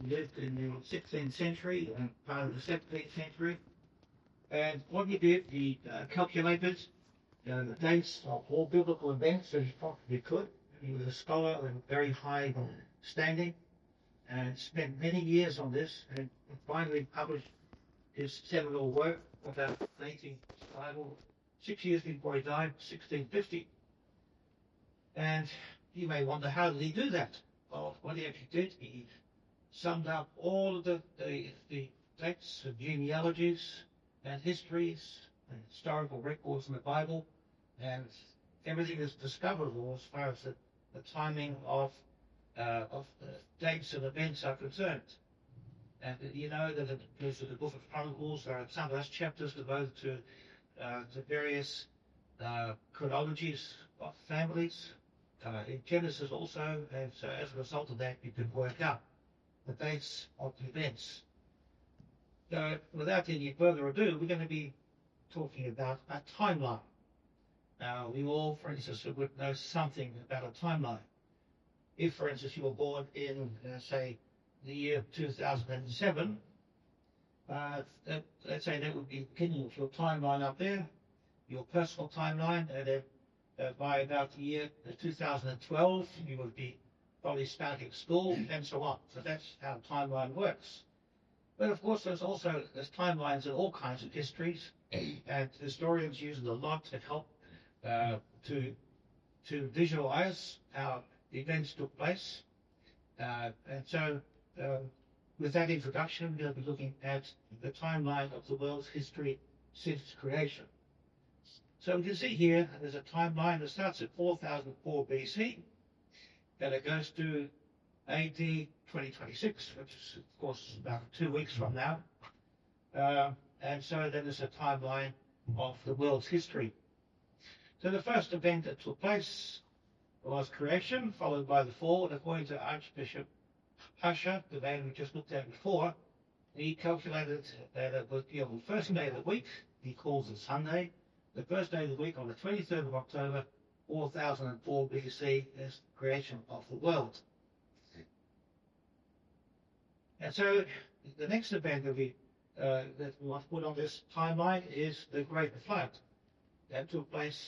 lived in the 16th century and part of the 17th century. And what he did, he calculated the dates of all biblical events as he possibly could. He was a scholar of very high standing and spent many years on this and finally published his seminal work about dating the Bible 6 years before he died, 1650. And you may wonder, how did he do that? Well, what he actually did, he summed up all of the dates and genealogies and histories and historical records in the Bible, and everything is discoverable as far as the timing of dates and events are concerned. And you know that in the Book of Chronicles, there are some of those chapters devoted to various chronologies of families. In Genesis also, and so as a result of that, you can work out the dates of the events. So without any further ado, we're going to be talking about a timeline. Now, we all, for instance, would know something about a timeline. If, for instance, you were born in, say, the year 2007, let's say that would be the beginning of your timeline up there, your personal timeline, and then by about the year 2012, you would be probably starting school and so on. So that's how timeline works. But of course, there's timelines in all kinds of histories, and historians use it a lot to help to visualize how the events took place. And so, with that introduction, we'll be looking at the timeline of the world's history since creation. So you can see here, there's a timeline that starts at 4004 BC, and it goes to AD 2026, which is, of course, about 2 weeks from now. And so then there's a timeline of the world's history. So the first event that took place was creation, followed by the fall, and according to Archbishop Usher, the man we just looked at before, he calculated that it was the first day of the week, he calls it Sunday, the first day of the week on the 23rd of October, 4004 BC, is the creation of the world. And so the next event that we want to put on this timeline is the Great Flood. That took place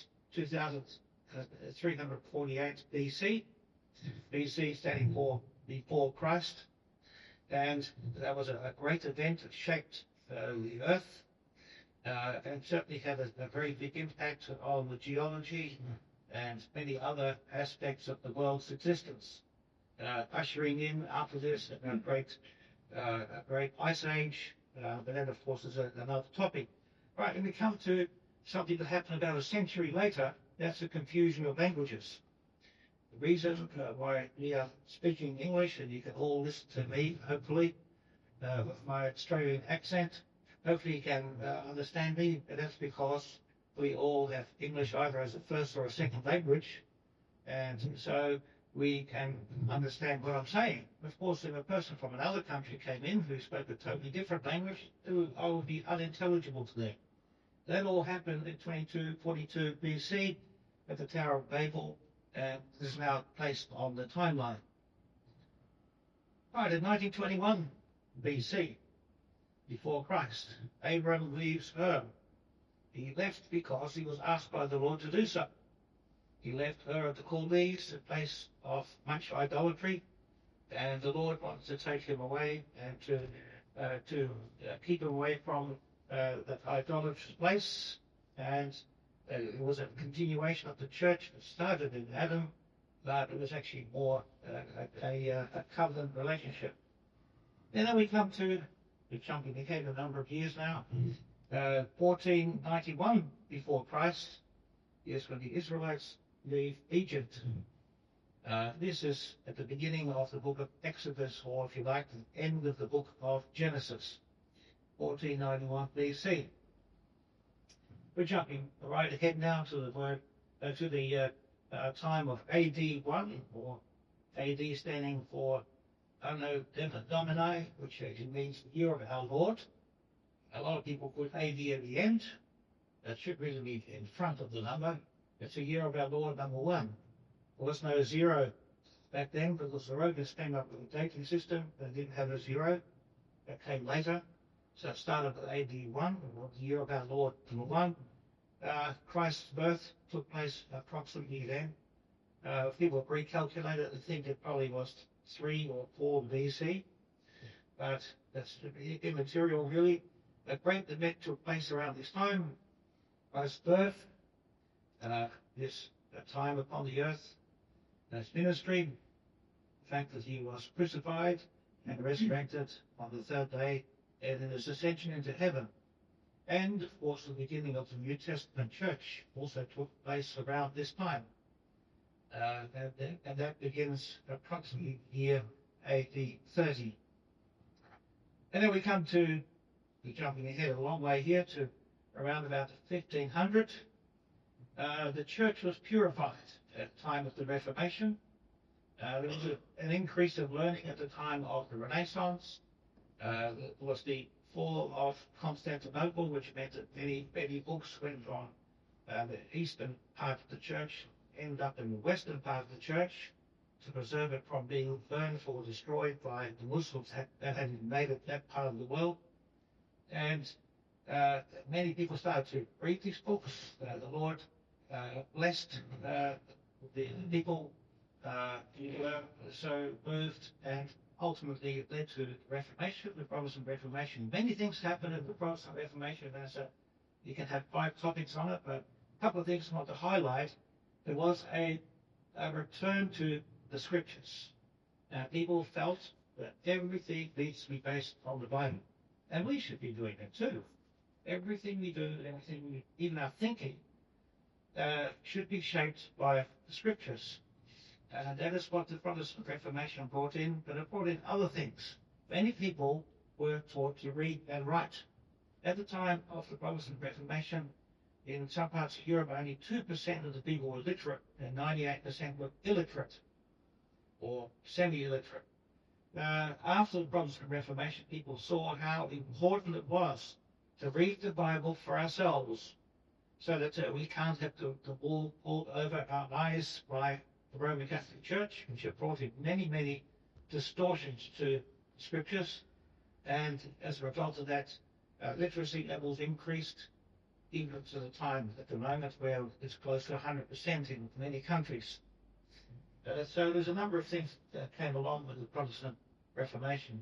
2348 BC. BC standing for before Christ. And that was a great event that shaped the earth and certainly had a very big impact on the geology and many other aspects of the world's existence. Ushering in after this a great ice age, but then of course there's another topic. Right, and we come to something that happened about a century later. That's the confusion of languages. The reason why we are speaking English, and you can all listen to me, hopefully, with my Australian accent, hopefully you can understand me, but that's because we all have English either as a first or a second language, and so we can understand what I'm saying. Of course, if a person from another country came in who spoke a totally different language, I would be unintelligible to them. That all happened in 2242 BC at the Tower of Babel, and this is now placed on the timeline. Right, in 1921 BC, before Christ, Abram leaves Ur. He left because he was asked by the Lord to do so. He left Ur of the Chaldees, a place of much idolatry, and the Lord wanted to take him away and to keep him away from that idolatrous place. And it was a continuation of the church that started in Adam, but it was actually more a covenant relationship. And then we come to, we're jumping ahead a number of years now, 1491 before Christ, yes, when the Israelites leave Egypt. This is at the beginning of the book of Exodus, or if you like, the end of the book of Genesis, 1491 BC. We're jumping right ahead now to the time of AD 1, or AD standing for Anno Domini, which actually means the year of our Lord. A lot of people put AD at the end. That should really be in front of the number. It's a year of our Lord number 1. There was no 0 back then, because the Romans came up with a dating system. They didn't have a zero. That came later. So it started at AD 1, or the year of our Lord 1. Christ's birth took place approximately then. People recalculated and think it probably was 3 or 4 BC, but that's immaterial really. A great event took place around this time. Christ's birth, this time upon the earth, his ministry, the fact that he was crucified and resurrected on the third day, and in his ascension into heaven. And of course the beginning of the New Testament church also took place around this time. And that begins approximately year AD 30. And then we come to, we're jumping ahead a long way here, to around about 1500. The church was purified at the time of the Reformation. There was an increase of learning at the time of the Renaissance. There was the fall of Constantinople, which meant that many books went from the eastern part of the church, ended up in the western part of the church, to preserve it from being burned or destroyed by the Muslims that had invaded that part of the world. And many people started to read these books. The Lord blessed the people who were so moved, and ultimately it led to the Reformation, the Protestant Reformation. Many things happened in the Protestant Reformation. You can have 5 topics on it, but a couple of things I want to highlight. There was a return to the scriptures. People felt that everything needs to be based on the Bible. And we should be doing that too. Everything we do, even our thinking, should be shaped by the scriptures. And that is what the Protestant Reformation brought in, but it brought in other things. Many people were taught to read and write. At the time of the Protestant Reformation, in some parts of Europe, only 2% of the people were literate, and 98% were illiterate or semi-illiterate. After the Protestant Reformation, people saw how important it was to read the Bible for ourselves, so that we can't have the wool pulled over our eyes by the Roman Catholic Church, which have brought in many distortions to scriptures. And as a result of that, literacy levels increased, even to the time at the moment where it's close to 100% in many countries. So there's a number of things that came along with the Protestant Reformation.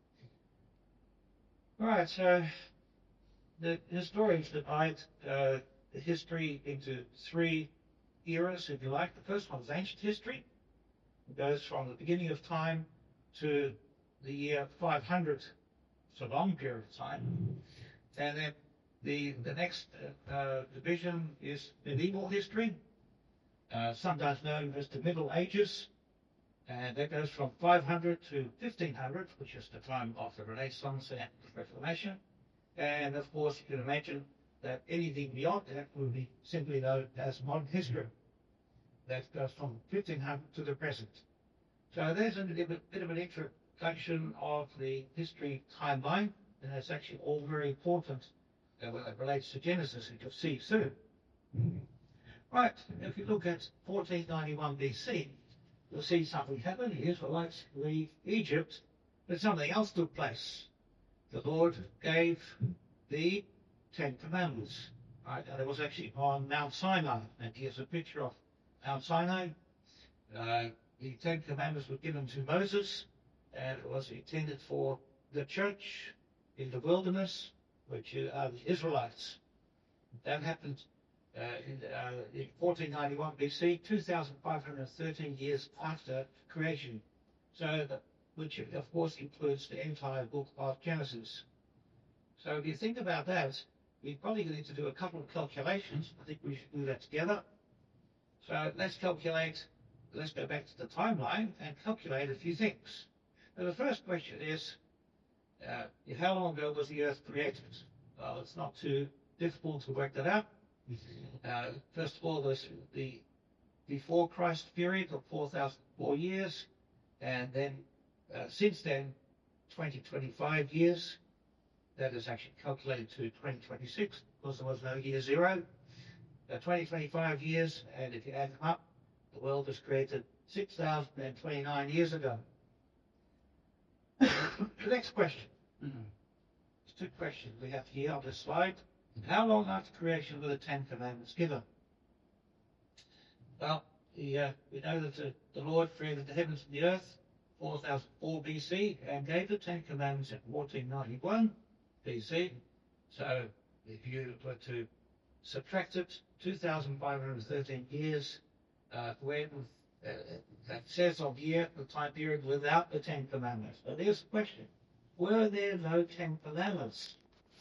All right, so the historians divide the history into 3 eras, if you like. The first one is ancient history. It goes from the beginning of time to the year 500. It's a long period of time. And then the next division is medieval history, sometimes known as the Middle Ages, and that goes from 500 to 1500, which is the time of the Renaissance and the Reformation. And of course, you can imagine that anything beyond that would be simply known as modern history. That goes from 1500 to the present. So there's a bit of an introduction of the history timeline, and it's actually all very important when it relates to Genesis, as you'll see soon. Right, if you look at 1491 BC, you'll see something happen. The Israelites leave Egypt, but something else took place. The Lord gave the 10 Commandments. Right, and it was actually on Mount Sinai, and here's a picture of Mount Sinai. The 10 Commandments were given to Moses, and it was intended for the church in the wilderness, which are the Israelites. That happened in 1491 BC, 2,513 years after creation. So, which of course includes the entire book of Genesis. So if you think about that, we're probably going to do a couple of calculations. I think we should do that together. So let's go back to the timeline and calculate a few things. Now, the first question is, how long ago was the earth created? Well, it's not too difficult to work that out. First of all, there's the before Christ period of 4,004 years, and then since then, 25 years. That is actually calculated to 2026, because there was no year 0. 25 years, and if you add them up, the world was created 6,029 years ago. The next question. There's two questions we have here on this slide. How long after creation were the Ten Commandments given? Well, we know that the Lord created the heavens and the earth 4004 BC and gave the Ten Commandments in 1491 BC. So if you were to subtract it, 2,513 years when that says of year, the time period without the Ten Commandments. But there's the question. Were there no Ten Commandments?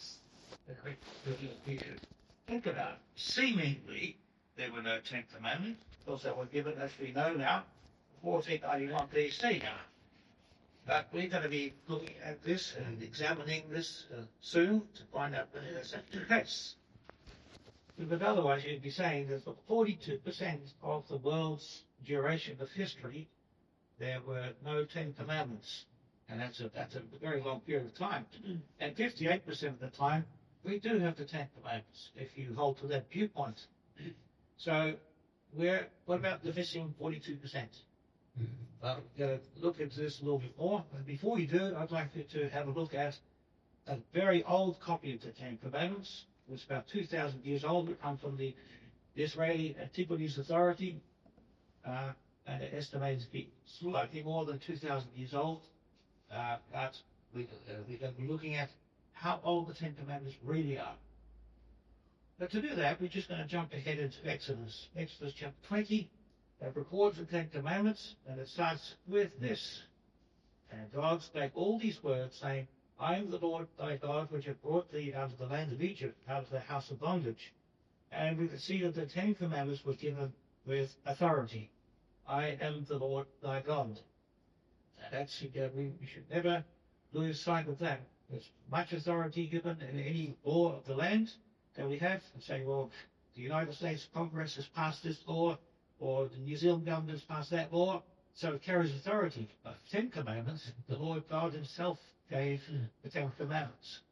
You should think about it. Seemingly, there were no Ten Commandments, because they were given, as we know now, 1491 BC now. But we're going to be looking at this and examining this soon to find out whether that's actually the case. But otherwise, you'd be saying that for 42% of the world's duration of history, there were no Ten Commandments. And that's a very long period of time. And 58% of the time, we do have the Ten Commandments, if you hold to that viewpoint. So, what about the missing 42%? Well, look into this a little bit more. But before you do, I'd like you to have a look at a very old copy of the Ten Commandments. It's about 2,000 years old. It comes from the Israeli Antiquities Authority, and it estimates to be slightly more than 2,000 years old. But we're going to be looking at how old the Ten Commandments really are. But to do that, we're just going to jump ahead into Exodus. Exodus chapter 20, that records the Ten Commandments, and it starts with this. And God spake all these words, saying, I am the Lord thy God, which have brought thee out of the land of Egypt, out of the house of bondage. And we can see that the Ten Commandments were given with authority. I am the Lord thy God. That's, we should never lose sight of that. There's much authority given in any law of the land that we have. And say, well, the United States Congress has passed this law, or the New Zealand government has passed that law, so it carries authority. But Ten Commandments, the Lord God himself gave the Ten Commandments.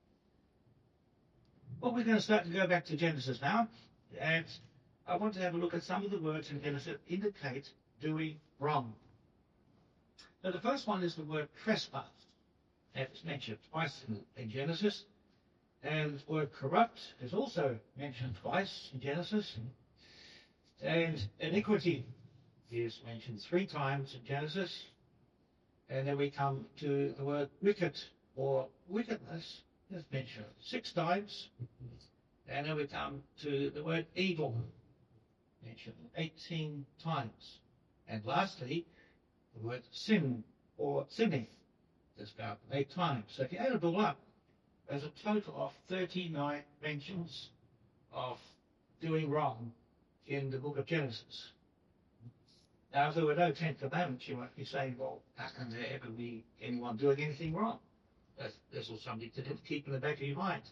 Well, we're going to start to go back to Genesis now, and I want to have a look at some of the words in Genesis that indicate doing wrong. Now, the first one is the word trespass. It's mentioned twice in Genesis, and the word corrupt is also mentioned twice in Genesis, and iniquity is mentioned 3 times in Genesis. And then we come to the word wicked or wickedness is mentioned 6 times. And then we come to the word evil, mentioned 18 times. And lastly, the word sin or sinning is found 8 times. So if you add it all up, there's a total of 39 mentions of doing wrong in the book of Genesis. Now, if there were no Ten Commandments, you might be saying, well, how can there ever be anyone doing anything wrong? That's all something to keep in the back of your mind.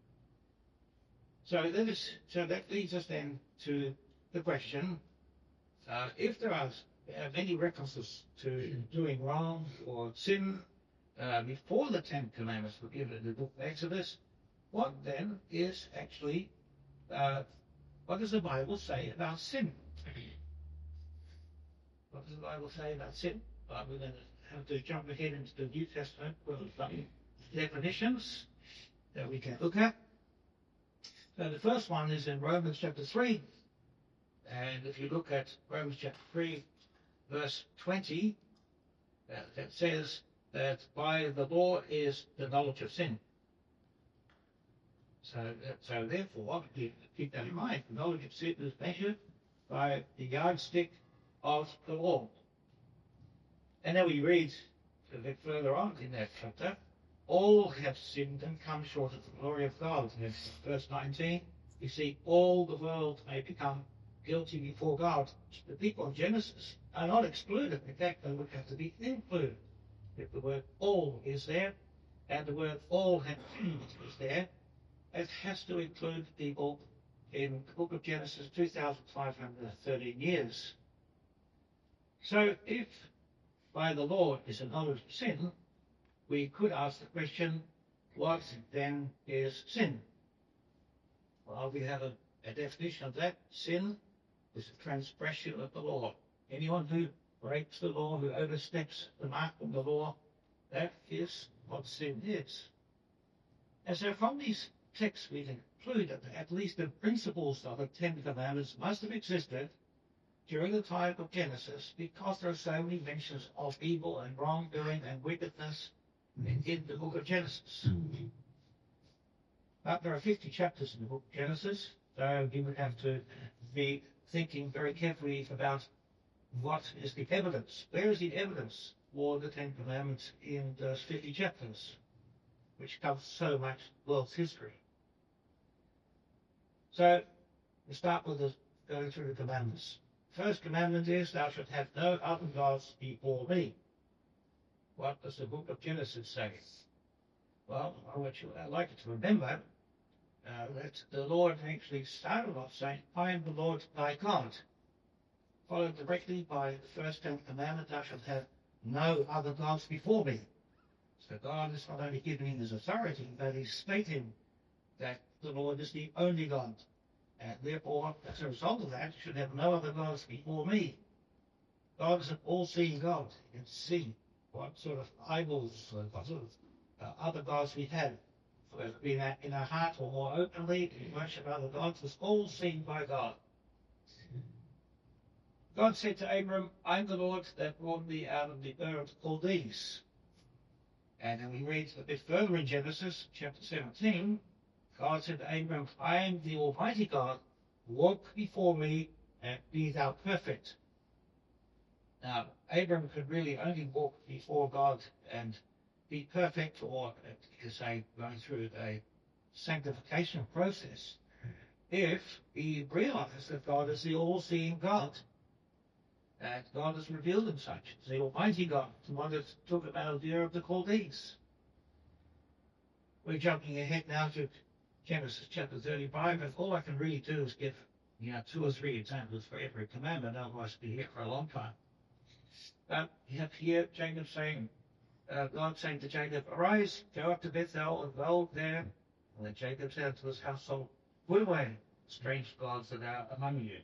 So that leads us then to the question, if there are many references to doing wrong or sin before the Ten Commandments were given in the book of Exodus, what then is actually, what does the Bible say about sin? What does the Bible say about sin? Well, we're going to have to jump ahead into the New Testament with some definitions that we can look at. So the first one is in Romans chapter 3. And if you look at Romans chapter 3, verse 20, that says that by the law is the knowledge of sin. So therefore, keep that in mind. The knowledge of sin is measured by the yardstick of the law. And then we read a bit further on in that chapter, all have sinned and come short of the glory of God. In verse 19, you see, all the world may become guilty before God. The people of Genesis are not excluded. In fact, they would have to be included. If the word all is there, and the word all have sinned is there, it has to include people in the book of Genesis 2,513 years. So if by the law is a knowledge of sin, we could ask the question, what then is sin? Well, we have a definition of that. Sin is a transgression of the law. Anyone who breaks the law, who oversteps the mark of the law. That is what sin is. And so from these texts we conclude that at least the principles of the Ten Commandments must have existed during the time of Genesis, because there are so many mentions of evil and wrongdoing and wickedness in the book of Genesis. But there are 50 chapters in the book of Genesis, so you would have to be thinking very carefully about what is the evidence. Where is the evidence for the Ten Commandments in those 50 chapters, which covers so much world's history? So we start with going through the commandments. First commandment is, thou shalt have no other gods before me. What does the book of Genesis say? Well, I'd like you to remember that the Lord actually started off saying, I am the Lord thy God, followed directly by the first commandment, thou shalt have no other gods before me. So God is not only giving him his authority, but he's stating that the Lord is the only God. And therefore, as a result of that, you should have no other gods before me. God is an all-seeing God. He can see what sort of idols, what sort of other gods we have. Whether it be in our heart or more openly, to worship other gods, was all seen by God. God said to Abram, I'm the Lord that brought thee out of the Ur of the Chaldees. And then we read a bit further in Genesis, chapter 17, God said to Abram, I am the Almighty God, walk before me and be thou perfect. Now, Abram could really only walk before God and be perfect, or you could say going through a sanctification process, if he realized that God is the all-seeing God. And God has revealed him such, as the Almighty God, the one that took him out of the Ur of the Chaldees. We're jumping ahead now to Genesis chapter 35, and all I can really do is give 2 or 3 examples for every commandment, otherwise we'll be here for a long time. But you have here Jacob saying, God saying to Jacob, arise, go up to Bethel and dwell there. And then Jacob said to his household, put away strange gods that are among you.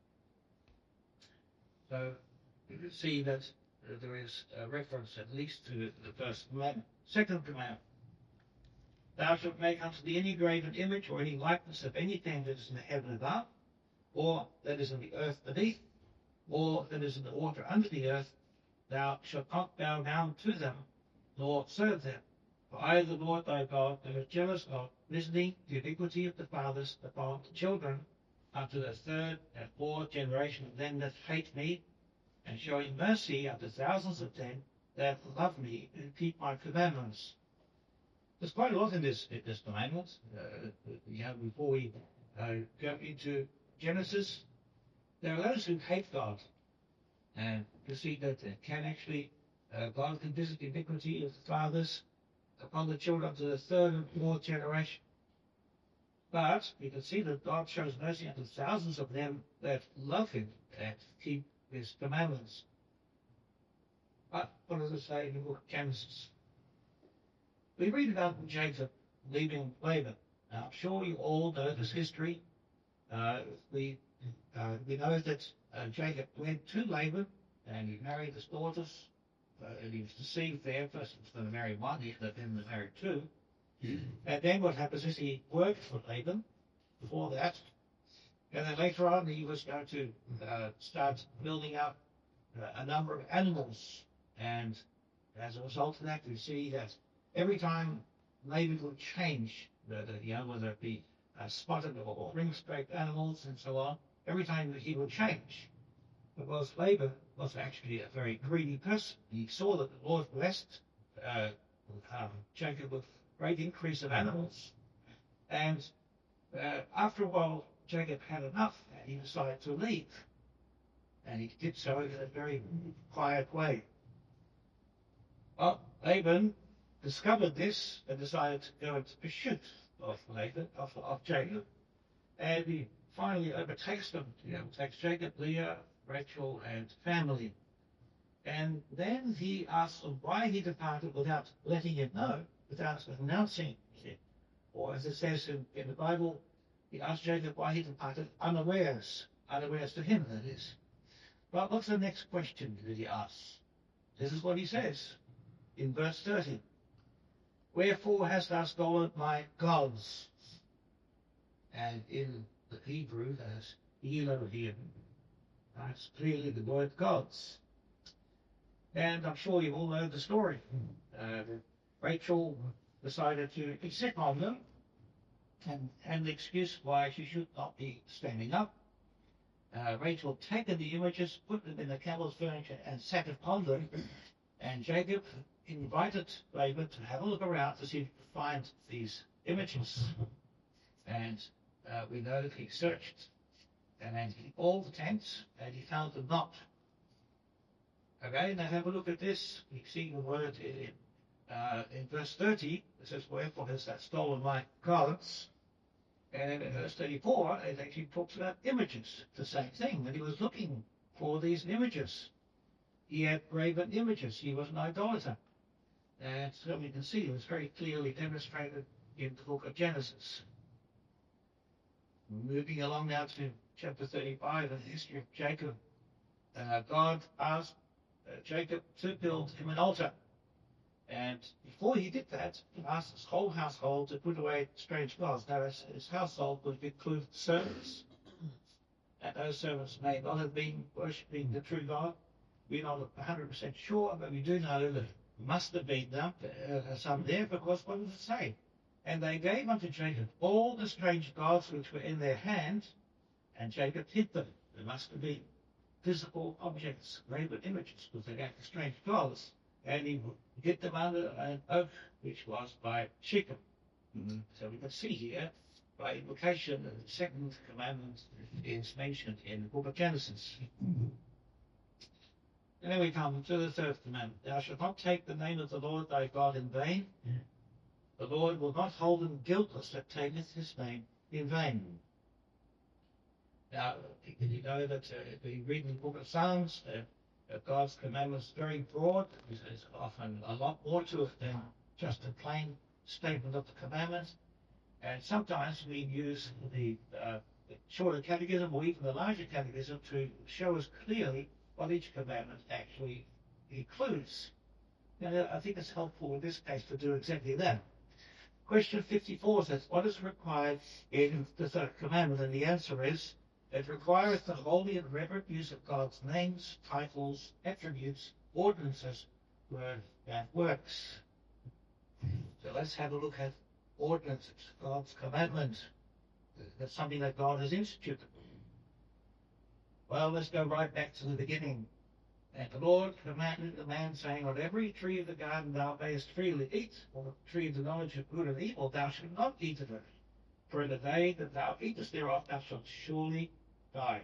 So you can see that there is a reference at least to the first commandment. Second commandment, thou shalt make unto thee any graven image or any likeness of anything that is in the heaven above, or that is in the earth beneath, or that is in the water under the earth. Thou shalt not bow down to them, nor serve them. For I, the Lord thy God, am a jealous God, visiting the iniquity of the fathers upon the children, unto the third and fourth generation of them that hate me, and showing mercy unto thousands of them that love me and keep my commandments. There's quite a lot in this commandment. Before we go into Genesis, there are those who hate God, and you see that can actually God can visit the iniquity of the fathers upon the children to the third and fourth generation. But we can see that God shows mercy unto thousands of them that love him and keep his commandments. But what does it say in the book of Genesis? We read about Jacob leaving Laban. Now, I'm sure you all know this history. We know that Jacob went to Laban and he married his daughters. And he was deceived there. First he was going to marry one, he ended up being married two. And then what happens is he worked for Laban before that. And then later on he was going to start building up a number of animals. And as a result of that, we see that every time Laban would change, whether it be spotted or ring-striped animals and so on, every time that he would change, because Laban was actually a very greedy person. He saw that the Lord blessed Jacob with great increase of animals. And after a while, Jacob had enough and he decided to leave. And he did so in a very quiet way. Well, Laban discovered this and decided to go into pursuit of Jacob. And he finally overtakes them. He overtakes Jacob, Leah, Rachel, and family. And then he asks them why he departed without letting him know, without announcing it. Or as it says in the Bible, he asked Jacob why he departed unawares to him, that is. But what's the next question that he asks? This is what he says in verse 30. Wherefore hast thou stolen my gods? And in the Hebrew, as Elohim, that's clearly the word gods. And I'm sure you all know the story. Rachel decided to accept on them and the excuse why she should not be standing up. Rachel taken the images, put them in the camel's furniture, and sat upon them. And Jacob invited Laban to have a look around to see if he could find these images. And we know that he searched and all the tents, and he found them not. Okay, now have a look at this. We see the word in verse 30. It says, wherefore hast thou stolen my garments? And in verse 34, it actually talks about images, the same thing, that he was looking for these images. He had graven images. He was an idolater. And so we can see it was very clearly demonstrated in the book of Genesis. Moving along now to chapter 35, the history of Jacob. God asked Jacob to build him an altar. And before he did that, he asked his whole household to put away strange gods. Now, his household would include servants. And those servants may not have been worshipping the true God. We're not 100% sure, but we do know that must have been some there, because what does it say? And they gave unto Jacob all the strange gods which were in their hands, and Jacob hid them. There must have been physical objects, graven images, because they gave the strange gods. And he hid them under an oak, which was by Shechem. So we can see here, by implication, that the second commandment is mentioned in the book of Genesis. And then we come to the third commandment. Thou shalt not take the name of the Lord thy God in vain. The Lord will not hold him guiltless that taketh his name in vain. Now, you know that if we read in the book of Psalms, God's commandment is very broad. There's often a lot more to it than just a plain statement of the commandment. And sometimes we use the shorter catechism or even the larger catechism to show us clearly what each commandment actually includes. Now, I think it's helpful in this case to do exactly that. Question 54 says, what is required in the third commandment? And the answer is, it requireth the holy and reverent use of God's names, titles, attributes, ordinances, word, and works. So let's have a look at ordinances, God's commandments. That's something that God has instituted. Well, let's go right back to the beginning. And the Lord commanded the man, saying, on every tree of the garden thou mayest freely eat, or the tree of the knowledge of good and evil thou shalt not eat of it. For in the day that thou eatest thereof thou shalt surely die.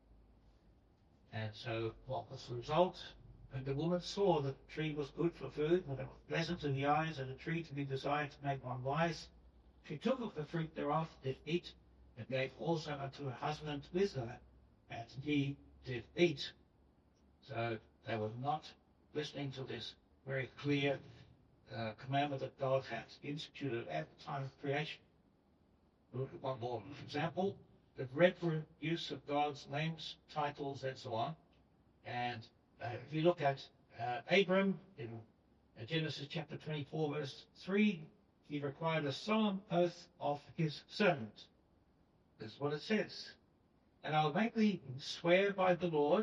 And so what was the result? And the woman saw that the tree was good for food, and it was pleasant in the eyes, and a tree to be desired to make one wise. She took of the fruit thereof, did eat, and gave also unto her husband with her, and he did eat. So they were not listening to this very clear commandment that God had instituted at the time of creation. Look at one more example. The reverent use of God's names, titles, and so on. And if you look at Abram in Genesis chapter 24, verse 3, he required a solemn oath of his servant. This is what it says. And I'll make thee swear by the Lord.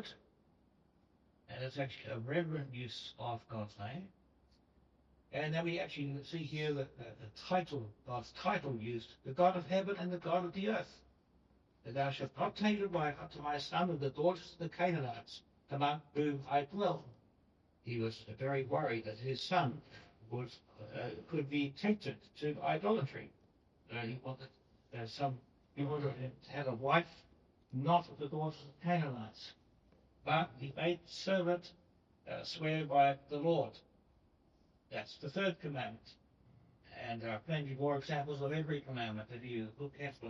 And it's actually a reverent use of God's name. And then we actually see here that the title, God's title used, the God of heaven and the God of the earth. That thou shalt not take a wife unto my son of the daughters of the Canaanites, among whom I dwell. He was very worried that his son could be tempted to idolatry. He wanted he wanted to have a wife not of the daughters of the Canaanites. But he made the servant swear by the Lord. That's the third commandment. And there are plenty more examples of every commandment that you look carefully.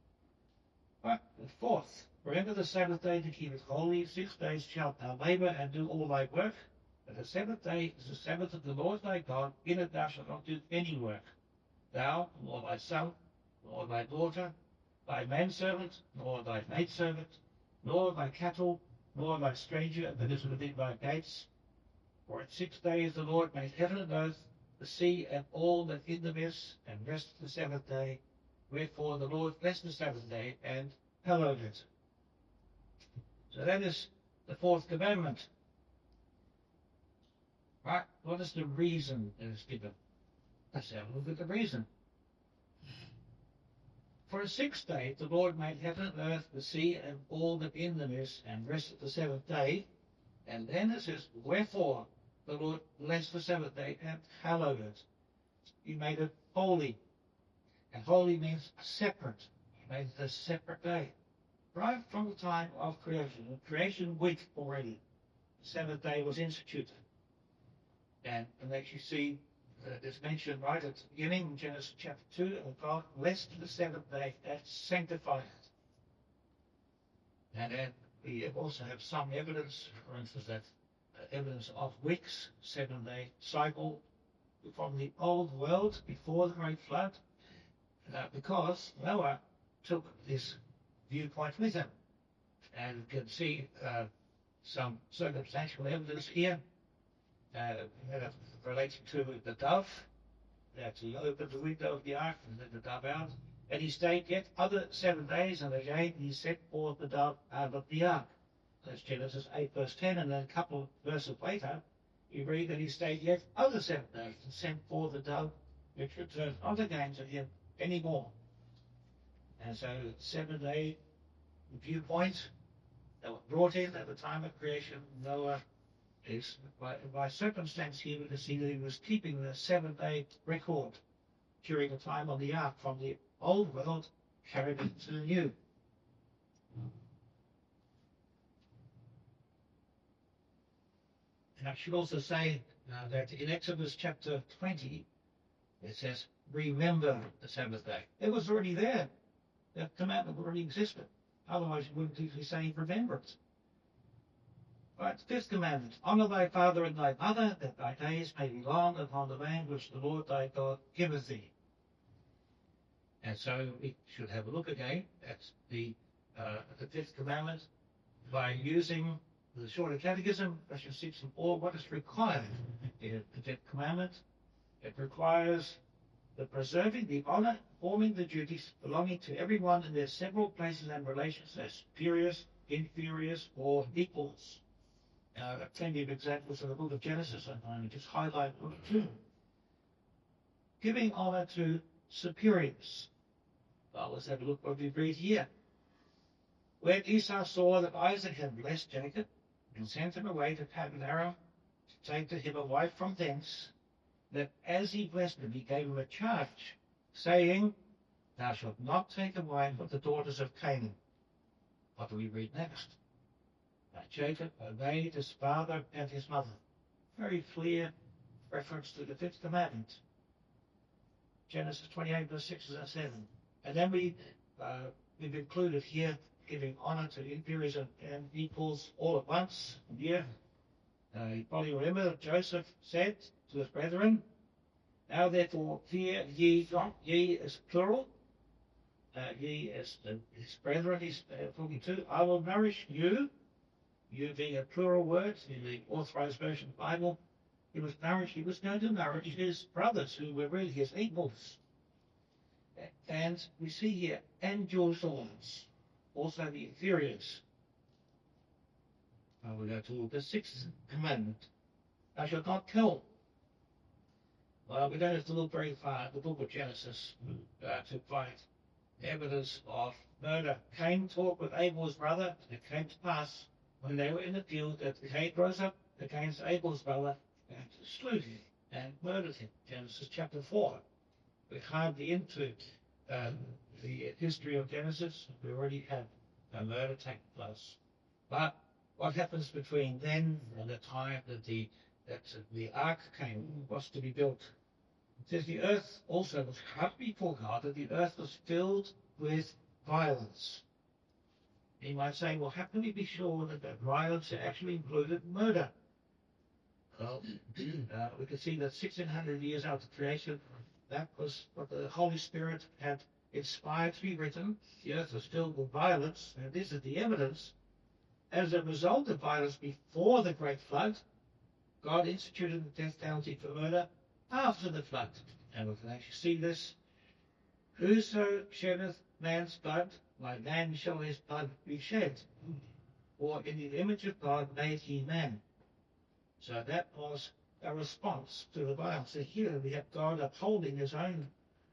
But the fourth, remember the Sabbath day to keep it holy. 6 days shalt thou labor and do all thy work. But the seventh day is the Sabbath of the Lord thy God. In it thou shalt not do any work. Thou, nor thy son, nor thy daughter, thy manservant, nor thy maidservant, nor thy cattle, nor thy stranger that is within thy gates. For in 6 days the Lord made heaven and earth, the sea and all that in them is, and rested the seventh day. Wherefore the Lord blessed the Sabbath day and hallowed it. So that is the fourth commandment. Right? What is the reason that is given? Let's have a look at the reason. For in 6 days the Lord made heaven and earth, the sea and all that in them is, and rested the seventh day. And then it says, wherefore the Lord blessed the Sabbath day and hallowed it. He made it holy. And holy means separate. He made it a separate day. Right from the time of creation, the creation week already, the seventh day was instituted. And as you see, it's mentioned right at the beginning in Genesis chapter 2, and God blessed the seventh day and sanctified it. And then we also have some evidence, for instance, that evidence of weeks, 7-day cycle from the old world before the great flood, because Noah took this viewpoint with him. And you can see some circumstantial evidence here relating to the dove, that he opened the window of the ark and let the dove out. And he stayed yet other 7 days, and again he sent forth the dove out of the ark. That's Genesis 8 verse 10, and then a couple of verses later, you read that he stayed yet other 7 days and sent forth the dove, which returned not again to him any more. And so 7-day viewpoint that were brought in at the time of creation, Noah is, by circumstance here, we can see that he was keeping the 7-day record during the time of the ark, from the old world carried into the new. And I should also say that in Exodus chapter 20, it says, remember the Sabbath day. It was already there. That commandment already existed. Otherwise, you wouldn't usually say remember it. Right, fifth commandment, honour thy father and thy mother, that thy days may be long upon the land which the Lord thy God giveth thee. And so we should have a look again at the fifth commandment by using the Shorter Catechism, question 6 and 4, what is required in the fifth commandment. It requires the preserving the honour, performing the duties belonging to everyone in their several places and relations as superiors, inferiors, or equals. Plenty of examples in the book of Genesis, and I just highlight one or two. Giving honour to superiors. Well, let's have a look what we read here. When Esau saw that Isaac had blessed Jacob, and sent him away to Paddan-aram to take to him a wife from thence, that as he blessed him, he gave him a charge, saying, thou shalt not take a wife of the daughters of Canaan. What do we read next? Jacob obeyed his father and his mother. Very clear reference to the fifth commandment. Genesis 28 verse 6 and 7. And then we've included here giving honour to inferiors and equals all at once. And here, you probably remember that Joseph said to his brethren, now therefore fear ye not, ye is plural, ye as his brethren he's talking to, I will nourish you, you being a plural word in the Authorized Version of the Bible. He was going to nourish his brothers who were really his equals. And we see here, and your sons, also the inferiors. We go to the sixth commandment, thou shalt not kill. Well, we don't have to look very far at the book of Genesis to find evidence of murder. Cain talked with Abel's brother, and it came to pass when they were in the field that Cain rose up against Abel's brother and slew him and murdered him. Genesis chapter 4. We're hardly into the history of Genesis. We already have a murder taking place. But what happens between then and the time that the ark was to be built? It says the earth also was corrupt before God, that the earth was filled with violence. You might say, well, how can we be sure that that violence actually included murder? Well, we can see that 1600 years after creation, that was what the Holy Spirit had inspired to be written. The earth was filled with violence, and this is the evidence As a result of violence before the great flood, God instituted the death penalty for murder after the flood. And we can actually see this. Whoso sheddeth man's blood, by man shall his blood be shed. For in the image of God made he man. So that was a response to the violence. So here we have God upholding his own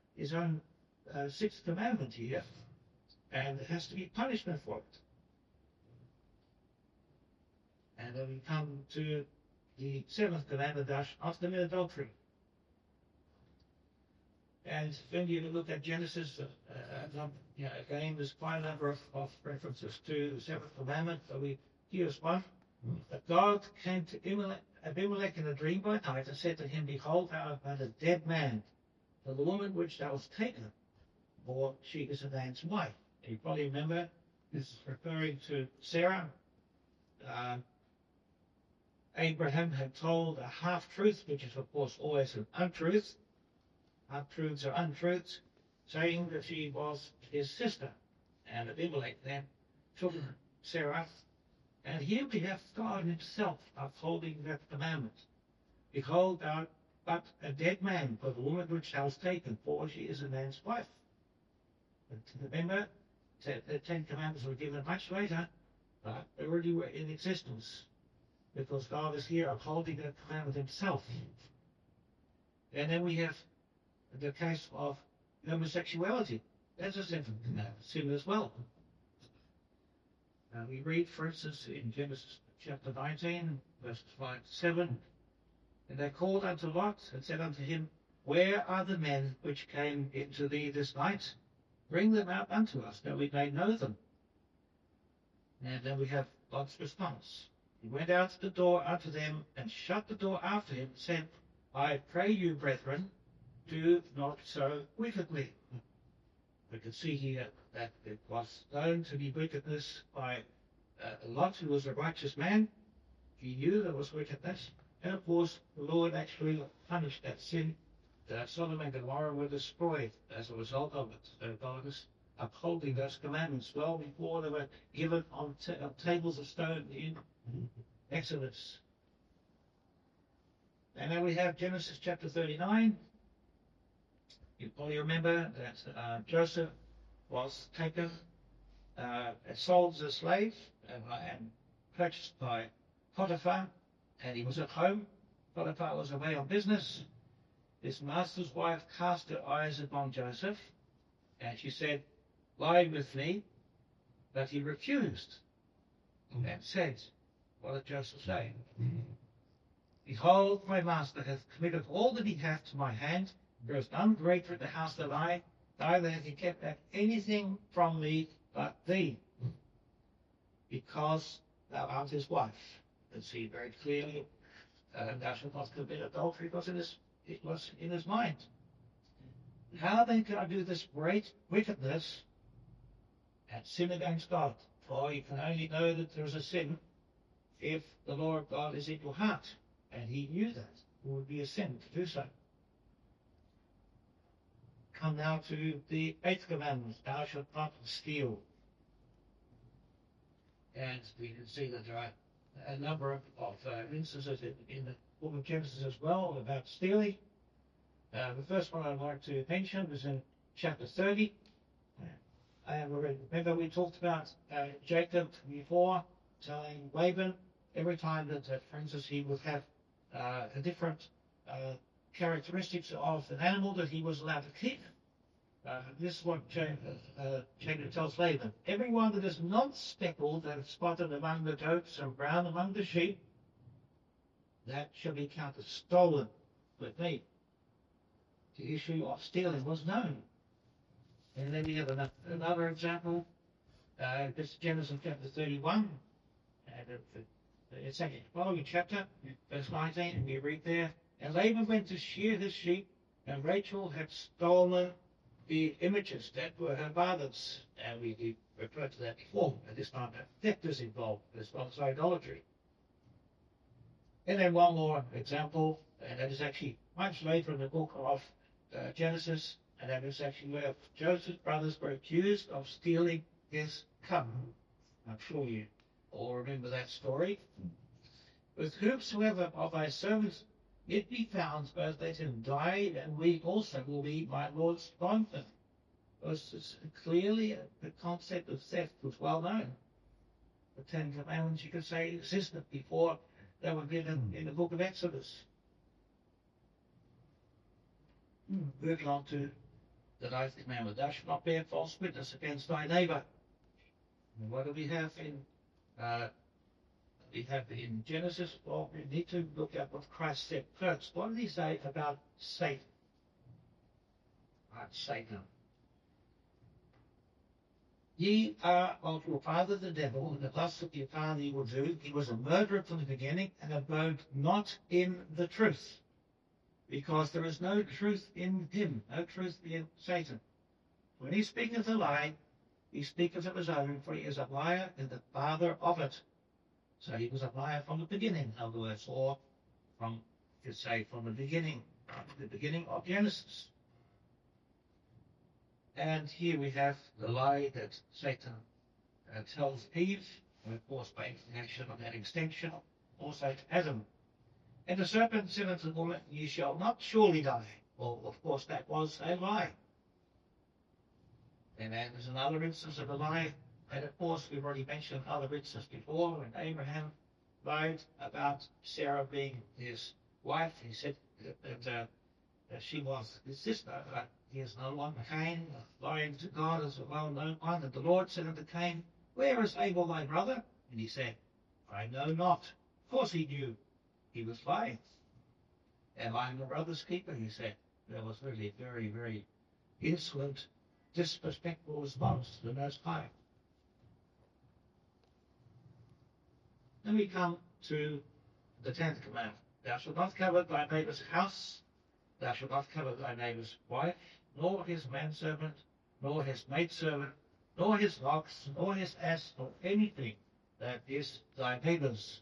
sixth commandment here, and there has to be punishment for it. And then we come to the seventh commandment, thou shalt not commit adultery. And when you look at Genesis, again, there's quite a number of references to the seventh commandment. So here's one. That God came to Abimelech in a dream by night and said to him, Behold, thou art but a dead man, for the woman which thou hast taken, for she is a man's wife. You probably remember this is referring to Sarah. Abraham had told a half-truth, which is, of course, always an untruth. Half-truths are untruths, saying that she was his sister. And Abimelech then took Sarah. And here we have God himself upholding that commandment. Behold, thou art but a dead man, for the woman which thou hast taken, for she is a man's wife. And remember, the Ten Commandments were given much later, but they already were in existence, because God is here upholding that commandment himself. And then we have the case of homosexuality. That's a sin as well. We read, for instance, in Genesis chapter 19, verses 5 to 7, And they called unto Lot, and said unto him, Where are the men which came into thee this night? Bring them out unto us, that we may know them. And then we have Lot's response. He went out to the door unto them, and shut the door after him, and said, I pray you, brethren, do not so wickedly. We can see here that it was known to be wickedness by Lot, who was a righteous man. He knew there was wickedness. And of course, the Lord actually punished that sin. That Sodom and Gomorrah were destroyed as a result of it. So God is upholding those commandments well before they were given on tables of stone in Exodus. And now we have Genesis chapter 39. You probably remember that Joseph was taken and sold as a slave and purchased by Potiphar, and he was at home. Potiphar was away on business. His master's wife cast her eyes upon Joseph, and she said, Lie with me. But he refused and said, What did Joseph say? Behold, my master hath committed all that he hath to my hand. There is none greater in the house than I, neither hath he kept back anything from me but thee, because thou art his wife. You can see very clearly, thou shalt not commit adultery, because it was in his mind. How then can I do this great wickedness and sin against God? For you can only know that there is a sin if the law of God is in your heart. And he knew that it would be a sin to do so. Come now to the eighth commandment, thou shalt not steal. And we can see that there are a number of instances in the book of Genesis as well about stealing. The first one I'd like to mention is in chapter 30. Remember we talked about Jacob before, telling Laban every time that, for instance, he would have a different characteristics of an animal that he was allowed to keep. This is what Jacob tells Laban. Everyone that is not speckled and spotted among the goats and brown among the sheep, that shall be counted stolen with me. The issue of stealing was known. And then we have another example. This is Genesis chapter 31. And it's actually the following chapter, verse 19, and we read there, And Laban went to shear his sheep, and Rachel had stolen the images that were her father's. And we referred to that before. At this time, theft is involved as well as idolatry. And then one more example, and that is actually much later in the book of Genesis, and that is actually where Joseph's brothers were accused of stealing his cup. I'm sure you All remember that story? With whomsoever of thy servants it be found, both let him die, and we also will be my Lord's bondmen. Because clearly the concept of theft was well known. The Ten Commandments, you could say, existed before they were given in the book of Exodus. Moving on to the ninth commandment, thou shalt not bear false witness against thy neighbor. And what do we have in Genesis? Well, we need to look at what Christ said first. What did he say about Satan? Satan. Ye are of your father the devil, and the lust of your father you will do. He was a murderer from the beginning, and abode not in the truth, because there is no truth in him, no truth in Satan. When he speaketh a lie, he speaketh of his own, for he is a liar and the father of it. So he was a liar from the beginning, in other words, or from the beginning of Genesis. And here we have the lie that Satan tells Eve, and of course by extension of that extension, also to Adam. And the serpent said unto the woman, ye shall not surely die. Well, of course, that was a lie. And then there's another instance of a lie, and of course we've already mentioned other instances before, when Abraham lied about Sarah being his wife. He said that she was his sister, but he is no one. Cain, lying to God, is a well-known one. And the Lord said unto Cain, where is Abel thy brother? And he said, I know not. Of course he knew he was lying. Am I my brother's keeper? He said. That was really a very, very insolent, disrespectful response to the Most High. Then we come to the 10th commandment. Thou shalt not covet thy neighbour's house. Thou shalt not covet thy neighbour's wife, nor his manservant, nor his maidservant, nor his ox, nor his ass, nor anything that is thy neighbour's.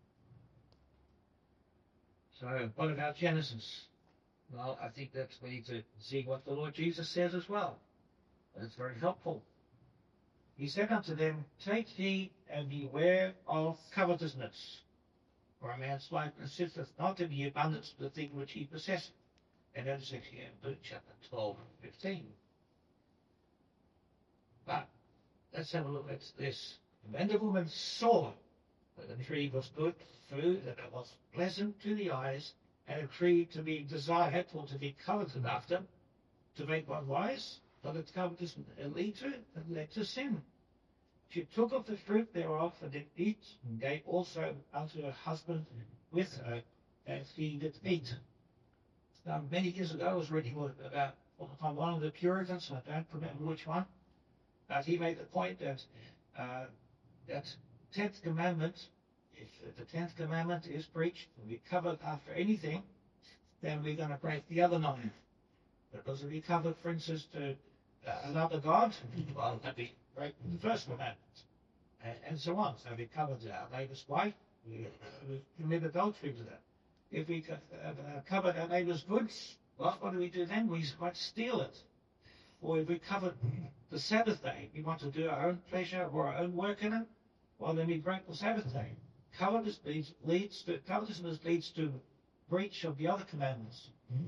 So what about Genesis? Well, I think that we need to see what the Lord Jesus says as well. That's very helpful. He said unto them, take heed and beware of covetousness. For a man's life consisteth not in the abundance of the thing which he possesseth. And then says here in Luke chapter 12 and 15. But let's have a look at this. When the woman saw that the tree was good food, that it was pleasant to the eyes, and a tree to be desired or to be coveted after, to make one wise, but its covetousness lead to it, and led to sin. She took of the fruit thereof, and did eat, and gave also unto her husband with her, and he did eat. Now, many years ago, I was reading about one of the Puritans, I don't remember which one, but he made the point that that 10th commandment, if the 10th commandment is breached, and we covered after anything, then we're going to break the other 9. Because if we covered, for instance, to another God, well, that'd be breaking the first commandment, and so on. So we covered our neighbour's wife, we commit adultery with her. If we covered our neighbour's goods, well, what do we do then? We might steal it. Or if we covered the Sabbath day, we want to do our own pleasure or our own work in it, well, then we break the Sabbath day. Covetousness leads to breach of the other commandments.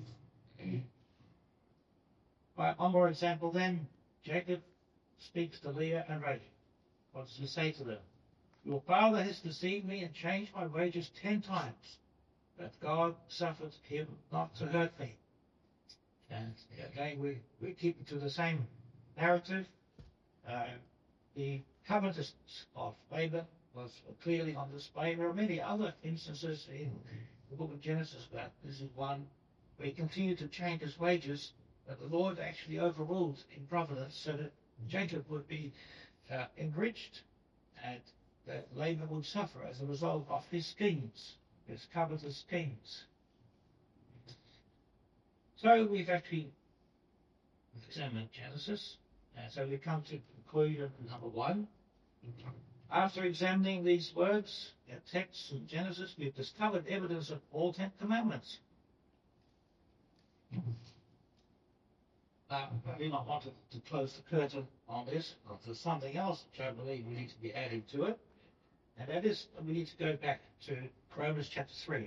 Right, one more example then. Jacob speaks to Leah and Rachel. What does he say to them? Your father has deceived me and changed my wages 10 times. But God suffered him not to hurt me. And again, we keep to the same narrative. The covetousness of Laban was clearly on display. There are many other instances in the book of Genesis, but this is one where he continued to change his wages, but the Lord actually overruled in providence so that Jacob would be enriched and that Laban would suffer as a result of his schemes. His covetous schemes. So we've actually examined Genesis, and so we come to conclusion number 1. After examining these words, our texts in Genesis, we've discovered evidence of all 10 commandments. I do not want to close the curtain on this, but there's something else which I believe we need to be adding to it. And that is, we need to go back to Romans chapter 3.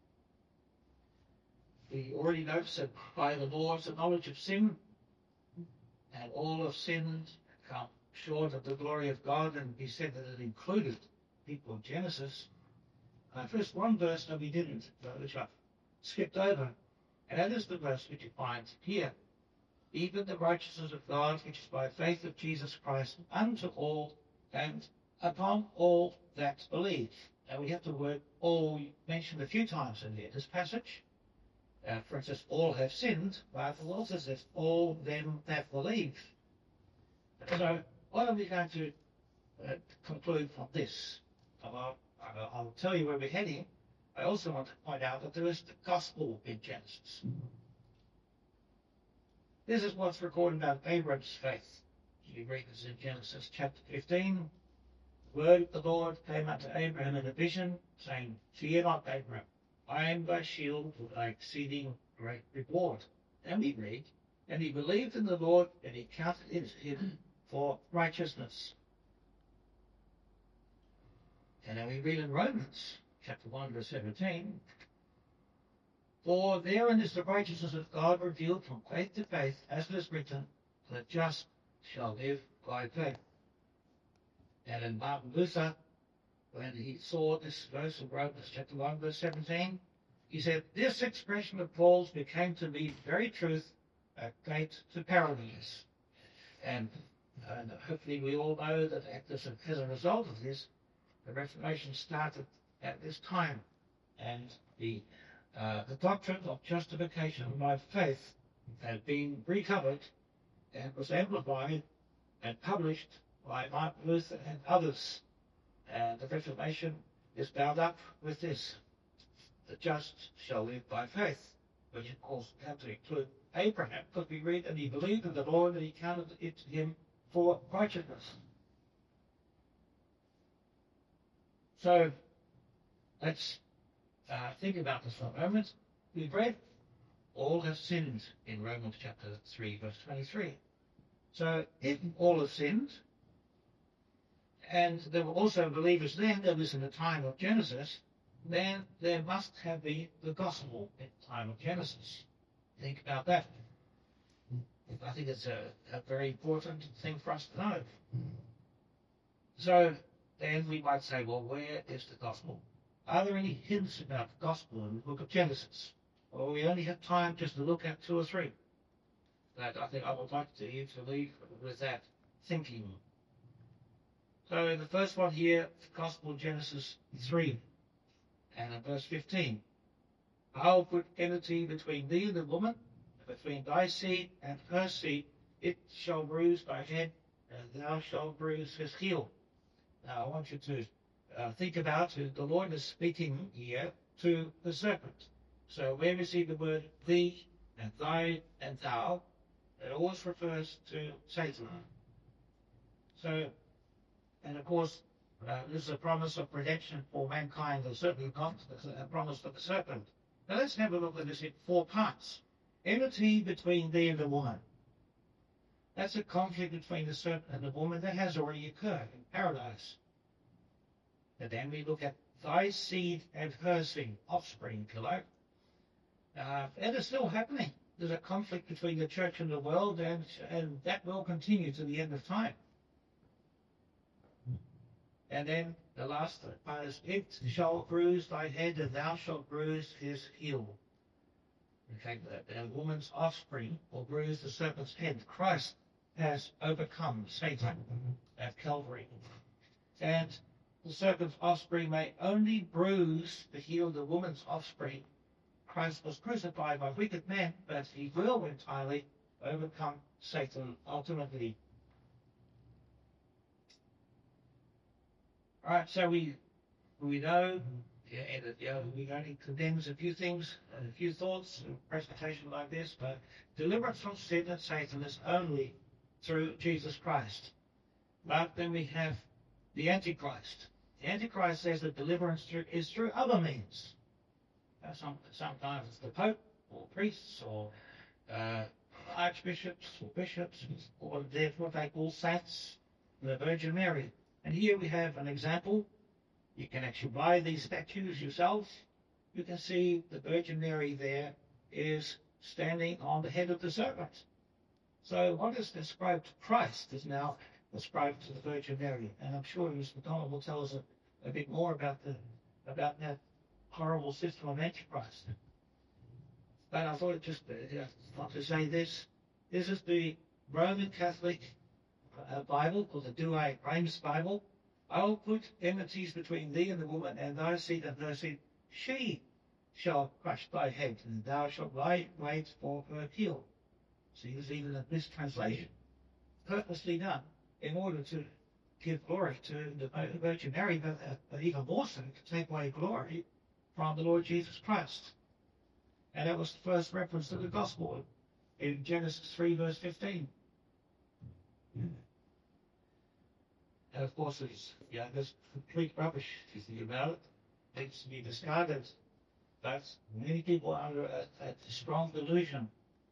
We already noticed that by the law of the knowledge of sin, and all have sinned and come short of the glory of God, and he said that it included people of Genesis. First one verse that we didn't, which I skipped over, and that is the verse which you find here. Even the righteousness of God, which is by faith of Jesus Christ, unto all and upon all that believe. Now we have the word all mentioned a few times in this passage. For instance, all have sinned, but the Lord says it's all them that believe. So what are we going to conclude from this? I'll tell you where we're heading. I also want to point out that there is the gospel in Genesis. This is what's recorded about Abraham's faith. You read this in Genesis chapter 15. The word of the Lord came unto Abraham in a vision, saying, Fear not, Abraham, I am thy shield with thy exceeding great reward. And we read, and he believed in the Lord, and he counted it to him for righteousness. And then we read in Romans chapter 1 verse 17, For therein is the righteousness of God revealed from faith to faith, as it is written, The just shall live by faith. And in Martin Luther, when he saw this verse in Romans chapter 1 verse 17, he said, This expression of Paul's became to me very truth, a gate to paradise. And hopefully we all know that as a result of this, the Reformation started at this time, and the doctrine of justification by faith had been recovered and was amplified and published by Martin Luther and others. And the Reformation is bound up with this. The just shall live by faith, which of course we have to include Abraham, because we read, and he believed in the Lord, and he counted it to him for righteousness. So let's think about this for a moment. We've read all have sinned in Romans chapter 3 verse 23. So if all have sinned, and there were also believers then, that was in the time of Genesis, then there must have been the gospel in the time of Genesis. Think about that. I think it's a very important thing for us to know. So then we might say, well, where is the gospel? Are there any hints about the gospel in the book of Genesis? Well, we only have time just to look at 2 or 3. But I think I would like you to leave with that thinking. So the first one here, the gospel, Genesis 3, and in verse 15. I will put enmity between thee and the woman, and between thy seed and her seed. It shall bruise thy head, and thou shalt bruise his heel. Now I want you to think about it. The Lord is speaking here to the serpent. So where we see the word thee and thy and thou, it always refers to Satan. So, and of course, this is a promise of redemption for mankind, or certainly not a promise for the serpent. Now let's have a look at this in 4 parts. Enmity between thee and the woman. That's a conflict between the serpent and the woman that has already occurred in paradise. And then we look at thy seed and her seed, offspring, if you like. And it's still happening. There's a conflict between the church and the world, and that will continue to the end of time. And then the last part is, it shall bruise thy head, and thou shalt bruise his heel. In fact, the woman's offspring will bruise the serpent's head. Christ has overcome Satan at Calvary. And the serpent's offspring may only bruise the heel of the woman's offspring. Christ was crucified by wicked men, but he will entirely overcome Satan ultimately. All right, so we know, we only condemns a few things and a few thoughts in a presentation like this, but deliverance from sin and Satan is only through Jesus Christ. But then we have the Antichrist. The Antichrist says that deliverance is through other means. Sometimes it's the Pope, or priests, or archbishops, or bishops, or therefore they call saints, the Virgin Mary. And here we have an example You can actually buy these statues yourself. You can see the Virgin Mary there is standing on the head of the serpent. So what is described to Christ is now ascribed to the Virgin Mary. And I'm sure Mr. McDonald will tell us a bit more about that horrible system of Antichrist. But I thought just want to say this. This is the Roman Catholic Bible, called the Douay Rheims Bible. I will put enmities between thee and the woman, and thy seed and her seed. She shall crush thy head, and thou shalt wait for her heel. See, there's even a mistranslation, purposely done, in order to give glory to the Virgin Mary, but even more so, to take away glory from the Lord Jesus Christ. And that was the first reference to the gospel in Genesis 3, verse 15. And of course, there's complete rubbish if you think about it. It needs to be discarded. But many people are under a strong delusion.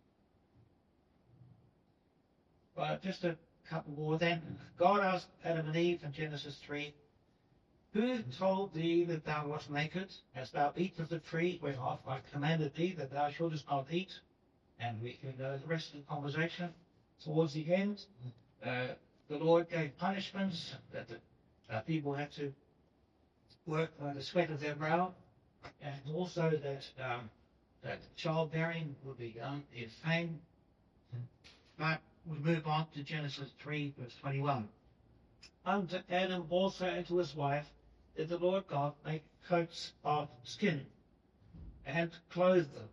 But just a couple more then. God asked Adam and Eve in Genesis 3, who told thee that thou wast naked? Hast thou eaten of the tree whereof I commanded thee that thou shouldest not eat? And we can know the rest of the conversation. Towards the end, the Lord gave punishments that the people had to work by the sweat of their brow, and also that childbearing would be done in fame. But we move on to Genesis 3, verse 21. Unto Adam also and to his wife did the Lord God make coats of skin and clothe them.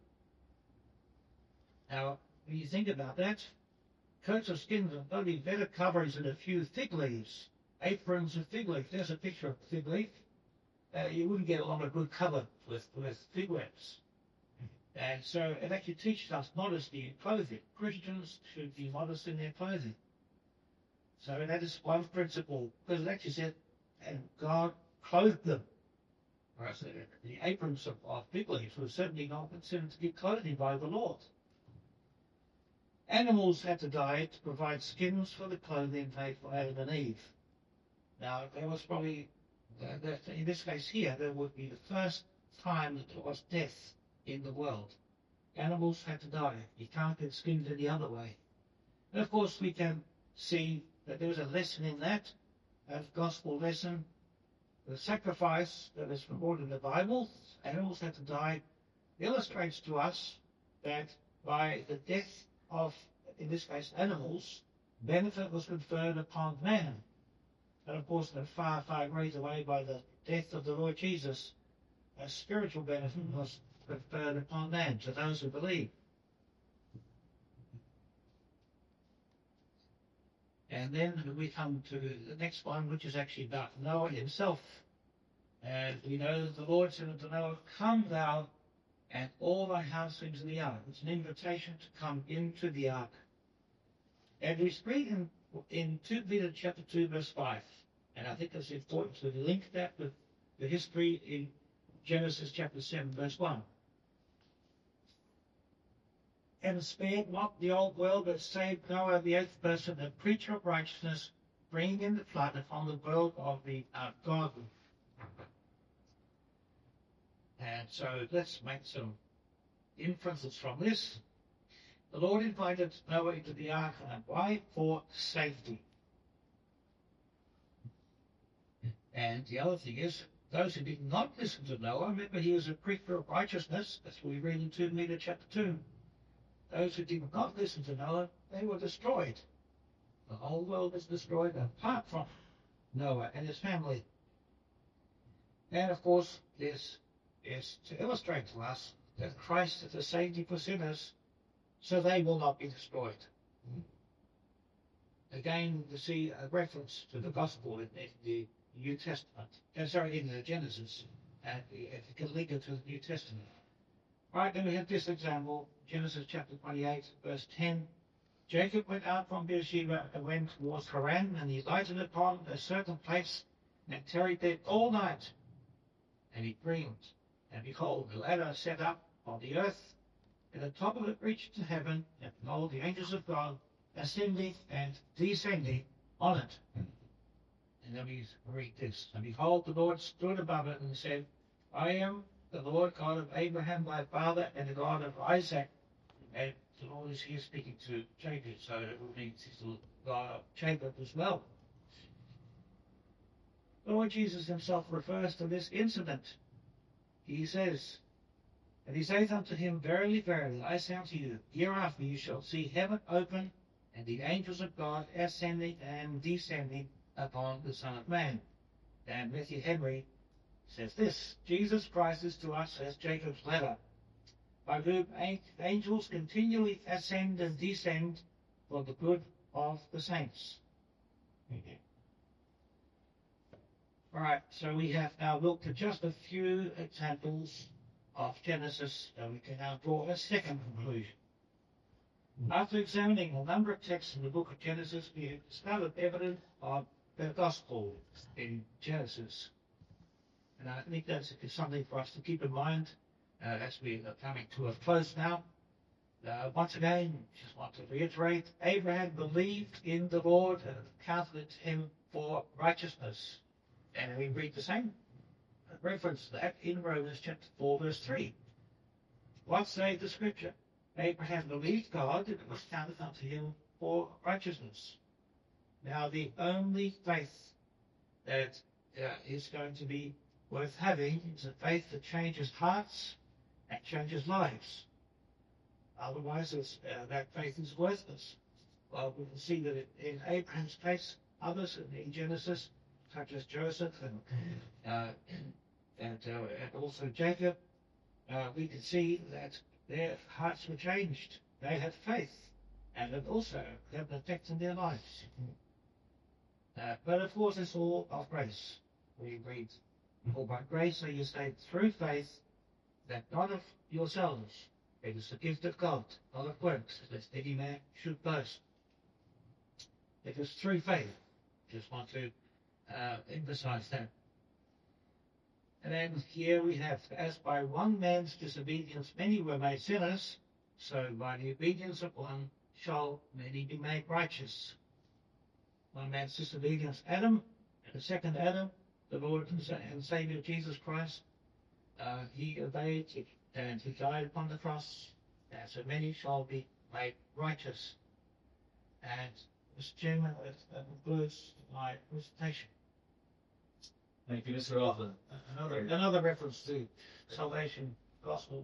Now, when you think about that, coats of skin are only better coverings than a few fig leaves, aprons of fig leaf. There's a picture of a fig leaf. You wouldn't get a lot of good cover with fig leaves. And so it actually teaches us modesty in clothing. Christians should be modest in their clothing. So that is one principle, because it actually said, and God clothed them. Whereas the aprons of fig leaves were certainly not considered to be clothing by the Lord. Animals had to die to provide skins for the clothing made for Adam and Eve. Now, there was probably, in this case here, there would be the first time that there was death in the world. Animals had to die. You can't get skinned any other way. And of course, we can see that there was a lesson in that, a gospel lesson. The sacrifice that is recorded in the Bible, animals had to die, illustrates to us that by the death of, in this case, animals, benefit was conferred upon man. And of course, in a far, far greater way by the death of the Lord Jesus, a spiritual benefit was conferred upon man, to those who believe. And then we come to the next one, which is actually about Noah himself. And we know that the Lord said unto Noah, come thou and all thy house into the ark. It's an invitation to come into the ark. And we read in 2 Peter chapter 2, verse 5. And I think it's important to link that with the history in Genesis chapter 7, verse 1. And spared not the old world, but saved Noah, the eighth person, the preacher of righteousness, bringing in the flood upon the world of the garden. And so let's make some inferences from this. The Lord invited Noah into the ark, and why? For safety. And the other thing is, those who did not listen to Noah, remember he was a preacher of righteousness, that's what we read in 2 Peter chapter 2. Those who did not listen to Noah, they were destroyed. The whole world is destroyed apart from Noah and his family. And of course, this is to illustrate to us that Christ is a safety for sinners, so they will not be destroyed. Again, we see a reference to the gospel in the New Testament. In the Genesis, and it can link it to the New Testament. Right, then we have this example, Genesis chapter 28, verse 10. Jacob went out from Beersheba and went towards Haran, and he lighted upon a certain place, and tarried there all night. And he dreamed, and behold, the ladder set up on the earth, and the top of it reached to heaven, and behold, the angels of God ascending and descending on it. And then we read this. And behold, the Lord stood above it and said, I am the Lord God of Abraham thy father, and the God of Isaac. And the Lord is here speaking to Jacob, so it means he's the God of Jacob as well. The Lord Jesus himself refers to this incident. He says, and he saith unto him, Verily, verily, I say unto you, hereafter you shall see heaven open, and the angels of God ascending and descending upon the Son of Man. And Matthew Henry says this, Jesus Christ is to us as Jacob's ladder, by whom angels continually ascend and descend for the good of the saints. Alright, so we have now looked at just a few examples of Genesis, and we can now draw a second conclusion. After examining a number of texts in the book of Genesis, we have discovered evidence of the gospel in Genesis. And I think that's something for us to keep in mind as we are coming to a close now. Once again, just want to reiterate, Abraham believed in the Lord and counted it to him for righteousness. And we read the same reference to that in Romans chapter 4, verse 3. What saith the scripture? Abraham believed God, and it was counted unto him for righteousness. Now, the only faith that is going to be worth having is a faith that changes hearts and changes lives. Otherwise, that faith is worthless. Well, we can see that in Abraham's case, others in Genesis, such as Joseph and also Jacob, we can see that their hearts were changed. They had faith, and it also had an effect in their lives. But of course, it's all of grace. We read, for by grace are you saved through faith, that not of yourselves. It is the gift of God, not of works, lest any man should boast. It is through faith. Just want to emphasize that. And then here we have, as by one man's disobedience many were made sinners, so by the obedience of one shall many be made righteous. One man's disobedience, Adam, and the second Adam, the Lord and Savior Jesus Christ, he obeyed and he died upon the cross, and so many shall be made righteous. And Mr. Chairman, that concludes my presentation. Thank you, Mr. Arthur. Another reference to salvation, gospel.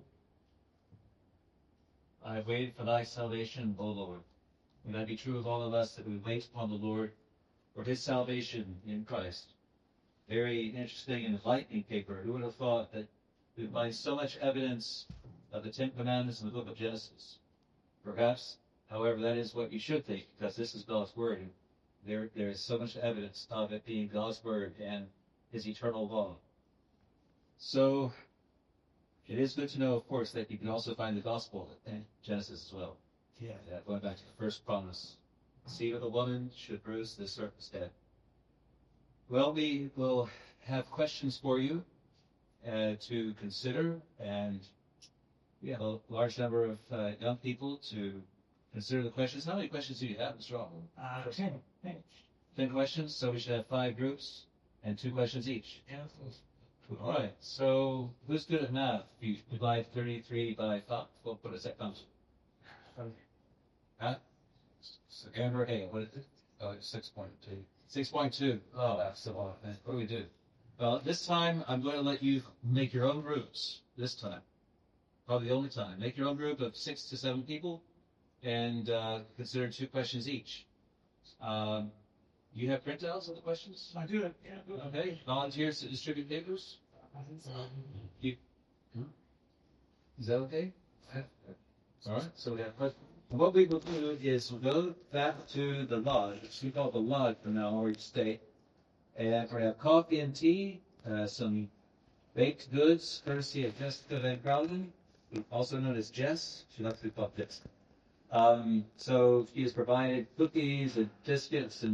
I waited for thy salvation, O Lord. May that be true of all of us, that we wait upon the Lord for his salvation in Christ. Very interesting and enlightening paper. Who would have thought that we find so much evidence of the Ten Commandments in the book of Genesis? Perhaps, however, that is what you should think, because this is God's word. And there is so much evidence of it being God's word and his eternal law. So, it is good to know, of course, that you can also find the gospel in Genesis as well. Yeah. Going back to the first promise. The seed of the woman should bruise the serpent's head. Well, we will have questions for you to consider, and we have a large number of young people to consider the questions. How many questions do you have, Mr. Alton? 10. 10 questions, so we should have 5 groups and 2 questions each. Yeah. All right, so who's good at math? If you divide 33 by 5, what does that come to? Huh? Andrew, hey, what is it? Oh, it's 6.2. 6.2. Oh, that's so off. What do we do? Well, this time I'm going to let you make your own groups. This time, probably the only time. Make your own group of 6 to 7 people, and consider 2 questions each. You have printouts of the questions? I do it. Yeah. Okay. Volunteers to distribute papers? Is that okay? All right. So we have questions. What we will do is we'll go back to the lodge, which we call the lodge from now, where we stay, and we're going to have coffee and tea, some baked goods, courtesy of Jessica Van Crowden, also known as Jess. She likes to be called Jess. So she has provided cookies and biscuits and